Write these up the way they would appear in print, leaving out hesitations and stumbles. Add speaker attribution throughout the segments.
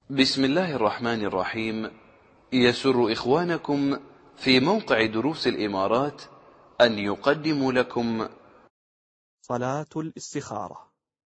Speaker 1: بسم الله الرحمن الرحيم. يسر إخوانكم في موقع دروس الإمارات أن يقدموا لكم
Speaker 2: صلاة الاستخارة.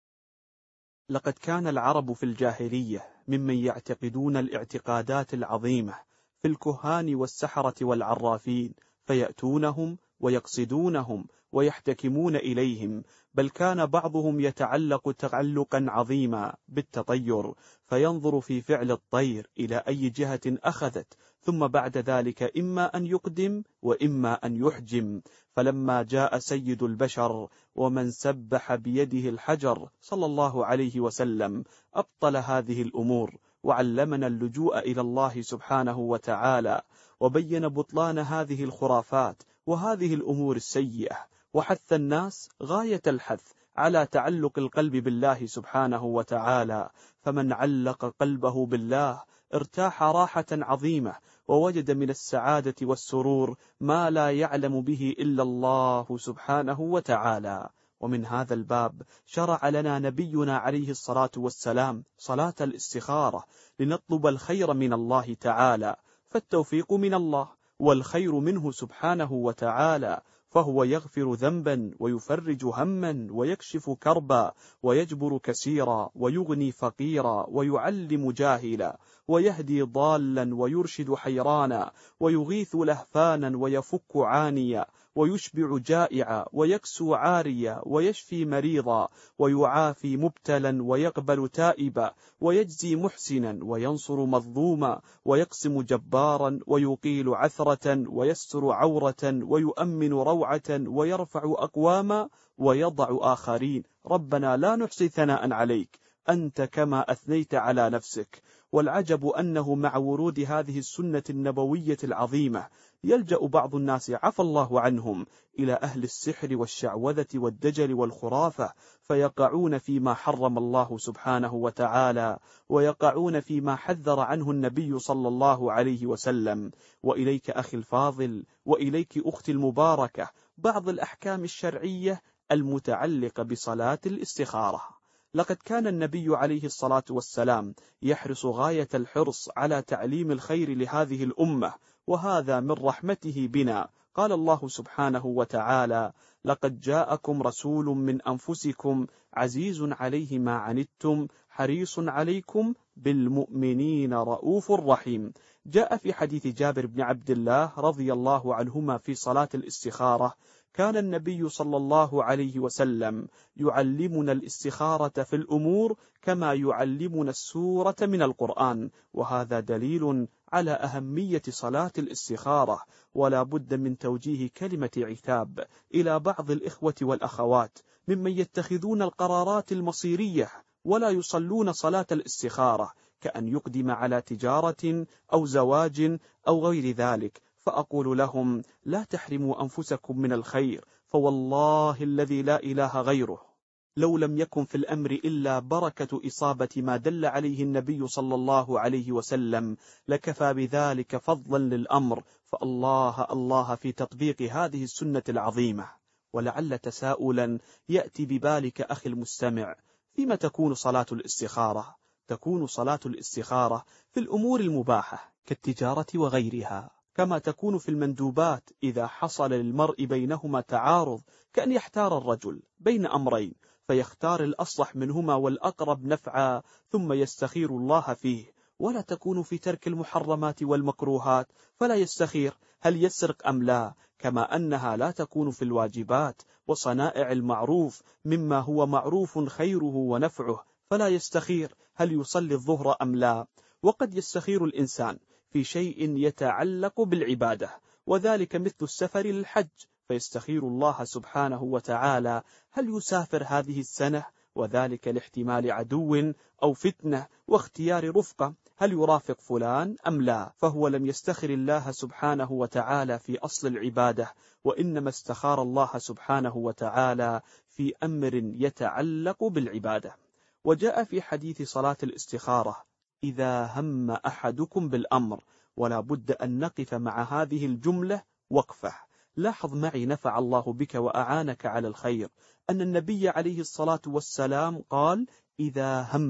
Speaker 2: لقد كان العرب في الجاهلية ممن يعتقدون الاعتقادات العظيمة في الكهان والسحرة والعرافين، فيأتونهم ويقصدونهم ويحتكمون إليهم، بل كان بعضهم يتعلق تعلقا عظيما بالتطير، فينظر في فعل الطير إلى أي جهة أخذت، ثم بعد ذلك إما أن يقدم وإما أن يحجم. فلما جاء سيد البشر ومن سبح بيده الحجر صلى الله عليه وسلم أبطل هذه الأمور، وعلمنا اللجوء إلى الله سبحانه وتعالى، وبين بطلان هذه الخرافات وهذه الأمور السيئة، وحث الناس غاية الحث على تعلق القلب بالله سبحانه وتعالى. فمن علق قلبه بالله ارتاح راحة عظيمة، ووجد من السعادة والسرور ما لا يعلم به إلا الله سبحانه وتعالى. ومن هذا الباب شرع لنا نبينا عليه الصلاة والسلام صلاة الاستخارة، لنطلب الخير من الله تعالى، فالتوفيق من الله والخير منه سبحانه وتعالى، فهو يغفر ذنبا ويفرج هما ويكشف كربا ويجبر كسيرا ويغني فقيرا ويعلم جاهلا ويهدي ضالا ويرشد حيرانا ويغيث لهفانا ويفك عانيا ويشبع جائعا ويكسو عاريا ويشفي مريضا ويعافي مبتلا ويقبل تائبا ويجزي محسنا وينصر مظلوما ويقسم جبارا ويقيل عثرة ويستر عورة ويؤمن روعة ويرفع أقواما ويضع آخرين. ربنا لا نحصي ثناء عليك، أنت كما أثنيت على نفسك. والعجب أنه مع ورود هذه السنة النبوية العظيمة يلجأ بعض الناس عفى الله عنهم إلى أهل السحر والشعوذة والدجل والخرافة، فيقعون فيما حرم الله سبحانه وتعالى، ويقعون فيما حذر عنه النبي صلى الله عليه وسلم. وإليك أخي الفاضل، وإليك أختي المباركة، بعض الأحكام الشرعية المتعلقة بصلاة الاستخارة. لقد كان النبي عليه الصلاة والسلام يحرص غاية الحرص على تعليم الخير لهذه الأمة، وهذا من رحمته بنا. قال الله سبحانه وتعالى: لقد جاءكم رسول من أنفسكم عزيز عليه ما عنتم حريص عليكم بالمؤمنين رؤوف رحيم. جاء في حديث جابر بن عبد الله رضي الله عنهما في صلاة الاستخارة: كان النبي صلى الله عليه وسلم يعلمنا الاستخارة في الأمور كما يعلمنا السورة من القرآن، وهذا دليل على أهمية صلاة الاستخارة. ولا بد من توجيه كلمة عتاب إلى بعض الإخوة والأخوات ممن يتخذون القرارات المصيرية ولا يصلون صلاة الاستخارة، كأن يقدم على تجارة أو زواج أو غير ذلك. فأقول لهم: لا تحرموا أنفسكم من الخير، فوالله الذي لا إله غيره لو لم يكن في الأمر إلا بركة إصابة ما دل عليه النبي صلى الله عليه وسلم لكفى بذلك فضلا للأمر. فالله الله في تطبيق هذه السنة العظيمة. ولعل تساؤلا يأتي ببالك أخي المستمع: فيما تكون صلاة الاستخارة؟ تكون صلاة الاستخارة في الأمور المباحة كالتجارة وغيرها، كما تكون في المندوبات إذا حصل للمرء بينهما تعارض، كأن يحتار الرجل بين أمرين فيختار الأصلح منهما والأقرب نفعا ثم يستخير الله فيه. ولا تكون في ترك المحرمات والمكروهات فلا يستخير هل يسرق أم لا، كما أنها لا تكون في الواجبات وصنائع المعروف مما هو معروف خيره ونفعه فلا يستخير هل يصلي الظهر أم لا. وقد يستخير الإنسان في شيء يتعلق بالعبادة، وذلك مثل السفر للحج، فيستخير الله سبحانه وتعالى هل يسافر هذه السنة، وذلك لاحتمال عدو أو فتنة، واختيار رفقة هل يرافق فلان أم لا. فهو لم يستخر الله سبحانه وتعالى في أصل العبادة، وإنما استخار الله سبحانه وتعالى في أمر يتعلق بالعبادة. وجاء في حديث صلاة الاستخارة: إذا هم أحدكم بالأمر. ولا بد أن نقف مع هذه الجملة وقفة. لاحظ معي نفع الله بك وأعانك على الخير أن النبي عليه الصلاة والسلام قال: إذا هم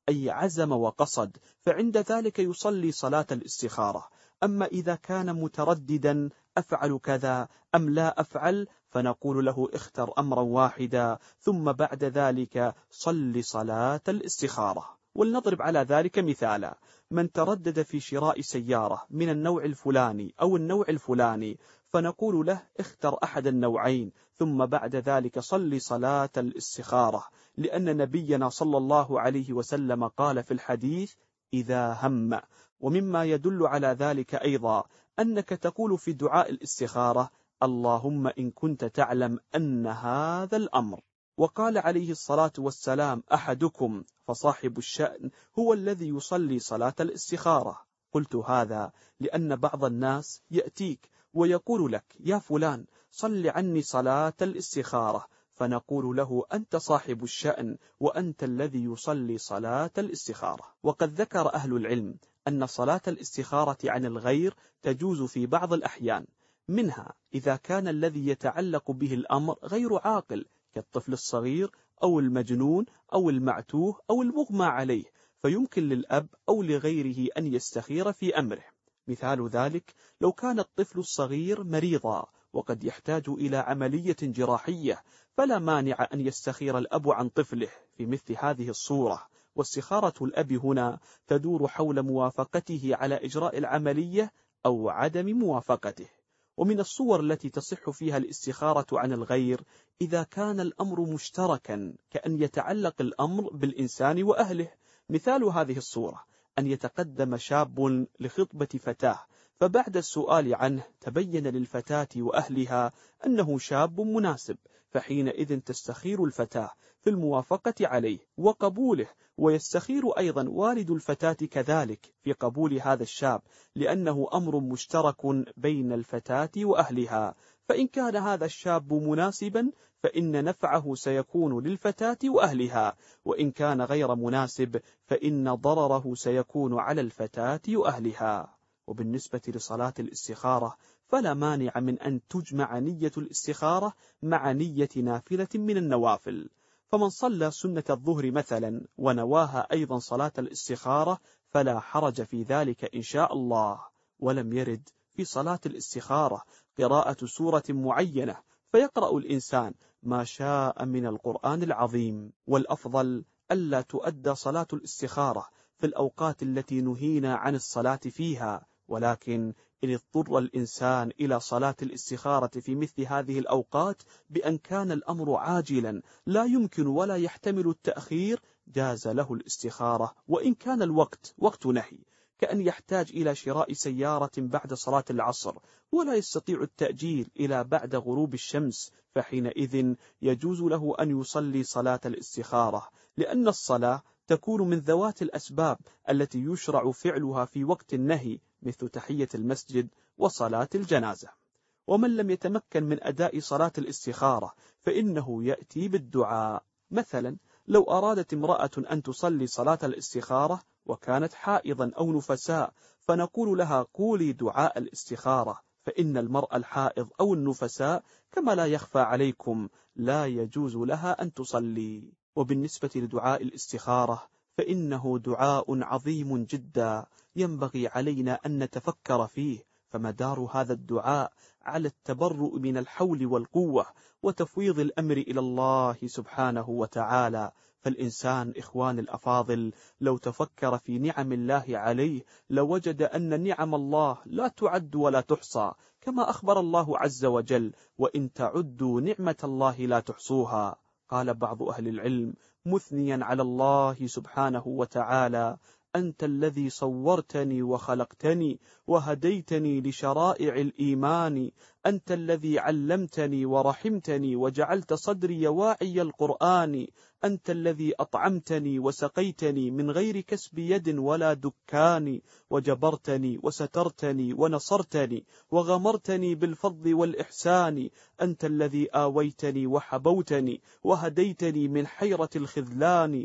Speaker 2: أي عزم وقصد، فعند ذلك يصلي صلاة الاستخارة. أما إذا كان مترددا أفعل كذا أم لا أفعل، فنقول له اختر أمرا واحدا، ثم بعد ذلك صل صلاة الاستخارة. ولنضرب على ذلك مثالا: من تردد في شراء سيارة من النوع الفلاني أو النوع الفلاني، فنقول له اختر أحد النوعين، ثم بعد ذلك صل صلاة الاستخارة، لأن نبينا صلى الله عليه وسلم قال في الحديث: إذا هم. ومما يدل على ذلك أيضا أنك تقول في دعاء الاستخارة: اللهم إن كنت تعلم أن هذا الأمر. وقال عليه الصلاة والسلام: أحدكم فصاحب الشأن هو الذي يصلي صلاة الاستخارة. قلت هذا لأن بعض الناس يأتيك ويقول لك: يا فلان صل عني صلاة الاستخارة، فنقول له: أنت صاحب الشأن وأنت الذي يصلي صلاة الاستخارة. وقد ذكر أهل العلم أن صلاة الاستخارة عن الغير تجوز في بعض الأحيان، منها إذا كان الذي يتعلق به الأمر غير عاقل، كالطفل الصغير أو المجنون أو المعتوه أو المغمى عليه، فيمكن للأب أو لغيره أن يستخير في أمره. مثال ذلك: لو كان الطفل الصغير مريضا وقد يحتاج إلى عملية جراحية، فلا مانع أن يستخير الأب عن طفله في مثل هذه الصورة. واستخارة الأب هنا تدور حول موافقته على إجراء العملية أو عدم موافقته. ومن الصور التي تصح فيها الاستخارة عن الغير إذا كان الأمر مشتركا، كأن يتعلق الأمر بالإنسان وأهله. مثال هذه الصورة: أن يتقدم شاب لخطبة فتاة، فبعد السؤال عنه تبين للفتاة وأهلها أنه شاب مناسب، فحينئذ تستخير الفتاة في الموافقة عليه وقبوله، ويستخير أيضا والد الفتاة كذلك في قبول هذا الشاب، لأنه أمر مشترك بين الفتاة وأهلها. فإن كان هذا الشاب مناسبا فإن نفعه سيكون للفتاة وأهلها، وإن كان غير مناسب فإن ضرره سيكون على الفتاة وأهلها. وبالنسبة لصلاة الاستخارة فلا مانع من أن تجمع نية الاستخارة مع نية نافلة من النوافل. فمن صلى سنة الظهر مثلا ونواها أيضا صلاة الاستخارة فلا حرج في ذلك إن شاء الله. ولم يرد في صلاة الاستخارة قراءة سورة معينة، فيقرأ الإنسان ما شاء من القرآن العظيم. والأفضل ألا تؤدى صلاة الاستخارة في الأوقات التي نهينا عن الصلاة فيها، ولكن إن اضطر الإنسان إلى صلاة الاستخارة في مثل هذه الأوقات بأن كان الأمر عاجلا لا يمكن ولا يحتمل التأخير، جاز له الاستخارة وإن كان الوقت وقت نهي، كأن يحتاج إلى شراء سيارة بعد صلاة العصر ولا يستطيع التأجيل إلى بعد غروب الشمس، فحينئذ يجوز له أن يصلي صلاة الاستخارة، لأن الصلاة تكون من ذوات الأسباب التي يشرع فعلها في وقت النهي، مثل تحية المسجد وصلاة الجنازة. ومن لم يتمكن من أداء صلاة الاستخارة فإنه يأتي بالدعاء. مثلا لو أرادت امرأة أن تصلي صلاة الاستخارة وكانت حائضا أو نفساء، فنقول لها: قولي دعاء الاستخارة، فإن المرأة الحائض أو النفساء كما لا يخفى عليكم لا يجوز لها أن تصلي. وبالنسبة لدعاء الاستخارة فإنه دعاء عظيم جدا ينبغي علينا أن نتفكر فيه، فمدار هذا الدعاء على التبرؤ من الحول والقوة وتفويض الأمر إلى الله سبحانه وتعالى. فالإنسان إخوان الأفاضل لو تفكر في نعم الله عليه لوجد أن نعم الله لا تعد ولا تحصى، كما أخبر الله عز وجل: وإن تعدوا نعمة الله لا تحصوها. قال بعض أهل العلم مثنيا على الله سبحانه وتعالى: أنت الذي صورتني وخلقتني وهديتني لشرائع الإيمان، أنت الذي علمتني ورحمتني وجعلت صدري واعي القرآن، أنت الذي أطعمتني وسقيتني من غير كسب يد ولا دكان، وجبرتني وسترتني ونصرتني وغمرتني بالفضل والإحسان، أنت الذي آويتني وحبوتني وهديتني من حيرة الخذلان،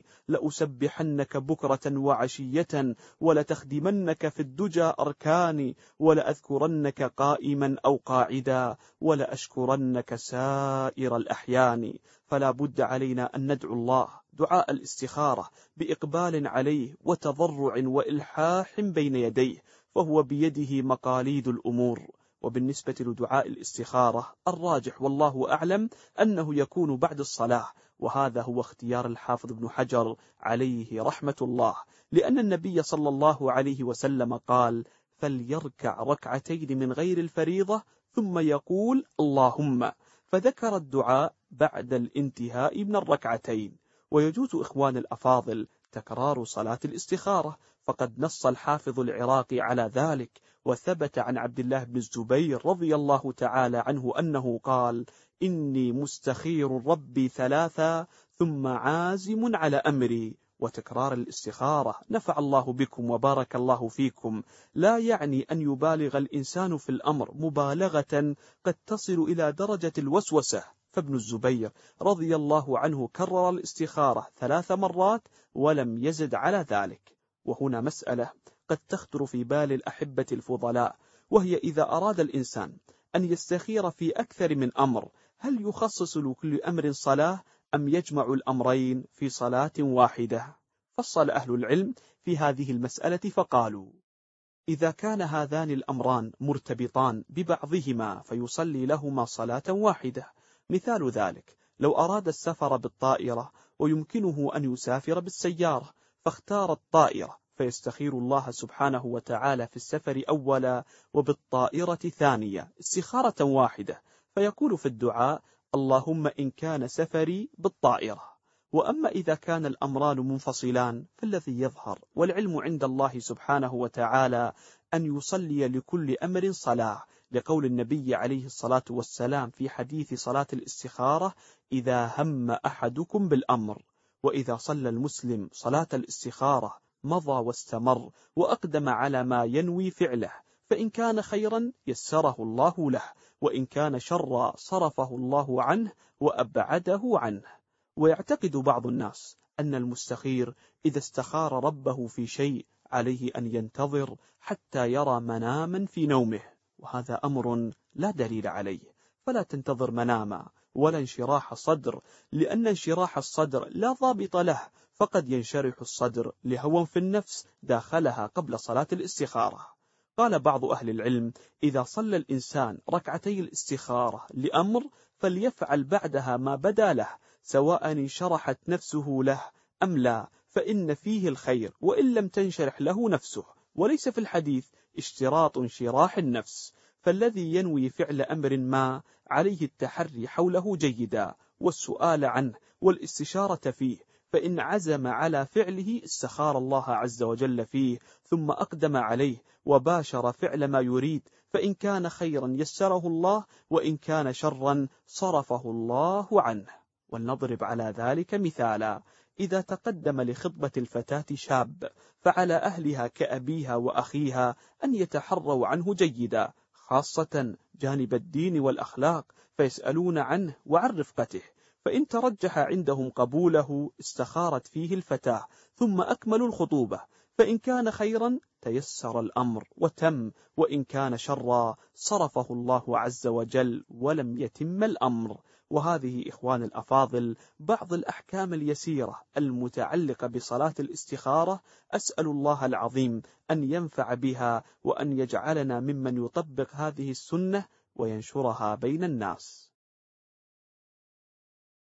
Speaker 2: لأسبحنك بكرة وعشية ولتخدمنك في الدجى أركاني، ولأذكرنك قائما أو قاعدا ولأشكرنك سائر الأحيان. فلا بد علينا أن ندعو الله دعاء الاستخارة بإقبال عليه وتضرع وإلحاح بين يديه، فهو بيده مقاليد الأمور. وبالنسبة لدعاء الاستخارة الراجح والله أعلم أنه يكون بعد الصلاة، وهذا هو اختيار الحافظ ابن حجر عليه رحمة الله، لأن النبي صلى الله عليه وسلم قال: فليركع ركعتين من غير الفريضة ثم يقول اللهم، فذكر الدعاء بعد الانتهاء من الركعتين. ويجوز إخوان الأفاضل تكرار صلاة الاستخارة، فقد نص الحافظ العراقي على ذلك، وثبت عن عبد الله بن الزبير رضي الله تعالى عنه أنه قال: إني مستخير ربي ثلاثا ثم عازم على أمري. وتكرار الاستخارة نفع الله بكم وبارك الله فيكم لا يعني أن يبالغ الإنسان في الأمر مبالغة قد تصل إلى درجة الوسوسة، فابن الزبير رضي الله عنه كرر الاستخارة 3 مرات ولم يزد على ذلك. وهنا مسألة قد تخطر في بال الأحبة الفضلاء، وهي إذا أراد الإنسان أن يستخير في أكثر من أمر، هل يخصص لكل أمر صلاة أم يجمع الأمرين في صلاة واحدة؟ فصل أهل العلم في هذه المسألة فقالوا: إذا كان هذان الأمران مرتبطان ببعضهما فيصلي لهما صلاة واحدة. مثال ذلك: لو أراد السفر بالطائرة ويمكنه أن يسافر بالسيارة فاختار الطائرة، فيستخير الله سبحانه وتعالى في السفر أولا وبالطائرة ثانية استخارة واحدة، فيقول في الدعاء: اللهم إن كان سفري بالطائرة. وأما إذا كان الأمران منفصلان فالذي يظهر والعلم عند الله سبحانه وتعالى أن يصلي لكل أمر صلاة، لقول النبي عليه الصلاة والسلام في حديث صلاة الاستخارة: إذا هم أحدكم بالأمر. وإذا صلى المسلم صلاة الاستخارة مضى واستمر وأقدم على ما ينوي فعله، فإن كان خيرا يسره الله له، وإن كان شرا صرفه الله عنه وأبعده عنه. ويعتقد بعض الناس أن المستخير إذا استخار ربه في شيء عليه أن ينتظر حتى يرى مناما في نومه، وهذا أمر لا دليل عليه، فلا تنتظر مناما ولا انشراح صدر، لأن انشراح الصدر لا ضابط له، فقد ينشرح الصدر لهوى في النفس داخلها قبل صلاة الاستخارة. قال بعض أهل العلم: إذا صلى الإنسان ركعتي الاستخارة لأمر فليفعل بعدها ما بدا له، سواء انشرحت نفسه له أم لا، فإن فيه الخير وإن لم تنشرح له نفسه. وليس في الحديث اشتراط انشراح النفس، فالذي ينوي فعل أمر ما عليه التحري حوله جيدا والسؤال عنه والاستشارة فيه، فإن عزم على فعله استخار الله عز وجل فيه ثم أقدم عليه وباشر فعل ما يريد، فإن كان خيرا يسره الله، وإن كان شرا صرفه الله عنه. ولنضرب على ذلك مثالا: إذا تقدم لخطبة الفتاة شاب، فعلى أهلها كأبيها وأخيها أن يتحروا عنه جيدا، خاصة جانب الدين والأخلاق، فيسألون عنه وعن رفقته، فإن ترجح عندهم قبوله استخارت فيه الفتاة ثم أكملوا الخطوبة، فإن كان خيرا تيسر الأمر وتم، وإن كان شرا صرفه الله عز وجل ولم يتم الأمر. وهذه إخوان الأفاضل بعض الأحكام اليسيرة المتعلقة بصلاة الاستخارة، أسأل الله العظيم أن ينفع بها وأن يجعلنا ممن يطبق هذه السنة وينشرها بين الناس.